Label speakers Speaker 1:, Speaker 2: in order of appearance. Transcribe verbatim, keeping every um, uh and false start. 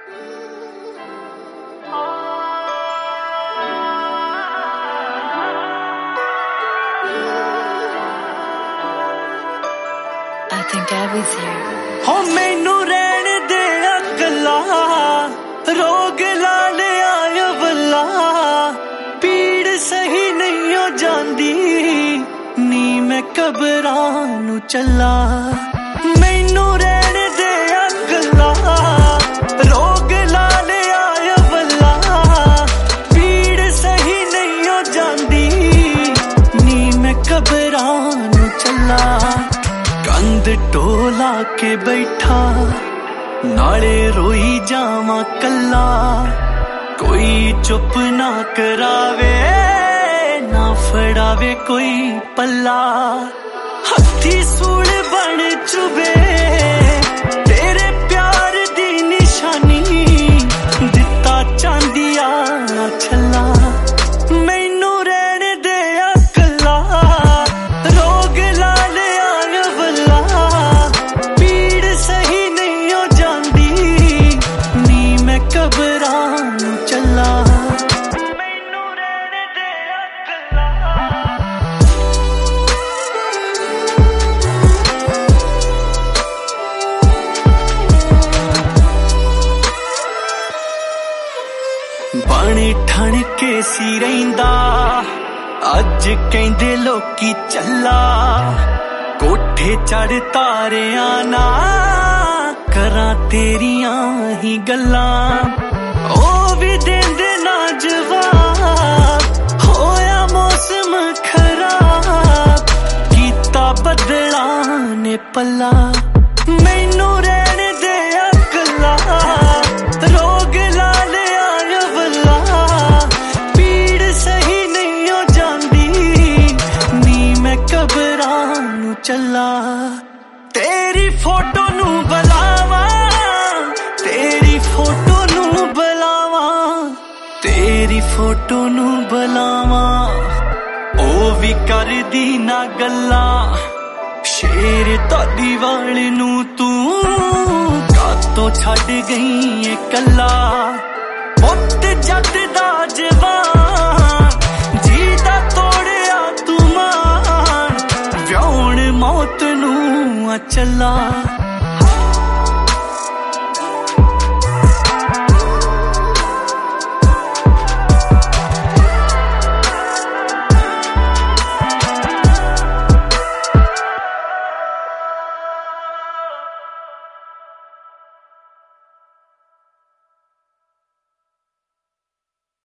Speaker 1: हो मैनू रहन दे अकला रोग ला लिया बल्ला पीड़ सही नहीं हो जांदी नी मैं कबरां नू चला मैनू रहन दे अकला रोग ला लिया बल्ला पीड़ सही नहीं हो जांदी नी मैं कबरां नू चला कंध टोला के बैठा नाले रोई जावा कल्ला कोई चुप ना करावे ना फड़ावे कोई पल्ला हथी सूल बन चुबे तेरे प्यार दी निशानी दिता चांदिया छला मैनू रहन दे अकला रोग ला लिया बल्ला पीड़ सही नहीं हो जांदी नी मैं कबरां नू चला मैनू रहन दे अकला बाणी ठण के सी रहिंदा अज कहंदे लोकी चला कोठे चढ़ तारिया ना करा तेरिया ही गल्लां ओ भी देंदे ना जवाब होया मौसम खराब कीता बदला ने पल्ला मैनू रहन दे अकला रोग ला लिया बल्ला पीड़ सही नहीं हो जांदी नी मैं कबरां नू चला तेरी फोटो नू बुलावा तेरी फोटो नू बुलावा तेरी फोटो नू बुलावा ओ भी कर दी ना गल्ला शेर तादी वाले नू तू कातों छड़ गई है कल्ला पुत जट दा जवान जीदा तोड़िया तू मान व्याउण मौत नू चला।